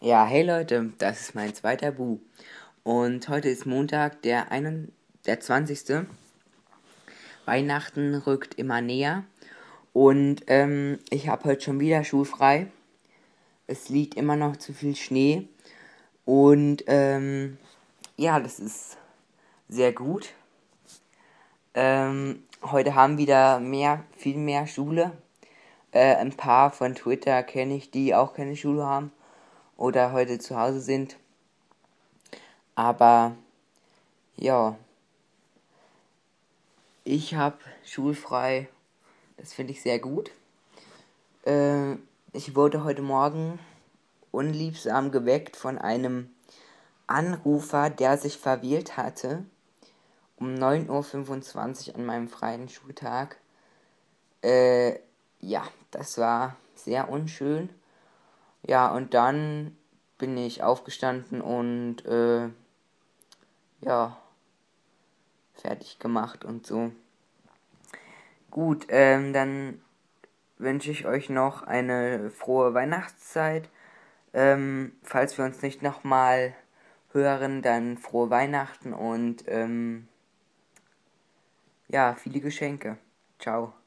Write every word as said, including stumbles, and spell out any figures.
Ja, hey Leute, das ist mein zweiter Bu. Und heute ist Montag, der, einen, der zwanzigste. Weihnachten rückt immer näher. Und ähm, ich habe heute schon wieder schulfrei. Es liegt immer noch zu viel Schnee. Und ähm, ja, das ist sehr gut. Ähm, heute haben wieder mehr, viel mehr Schule. Äh, ein paar von Twitter kenne ich, die auch keine Schule haben oder heute zu Hause sind. Aber ja, ich habe schulfrei. Das finde ich sehr gut. Äh, ich wurde heute Morgen unliebsam geweckt von einem Anrufer, der sich verwählt hatte, um neun Uhr fünfundzwanzig an meinem freien Schultag. Äh, ja, das war sehr unschön. Ja, und dann bin ich aufgestanden und äh, ja, fertig gemacht und so. Gut, ähm, dann wünsche ich euch noch eine frohe Weihnachtszeit. Ähm, falls wir uns nicht nochmal hören, dann frohe Weihnachten und ähm, ja, viele Geschenke. Ciao.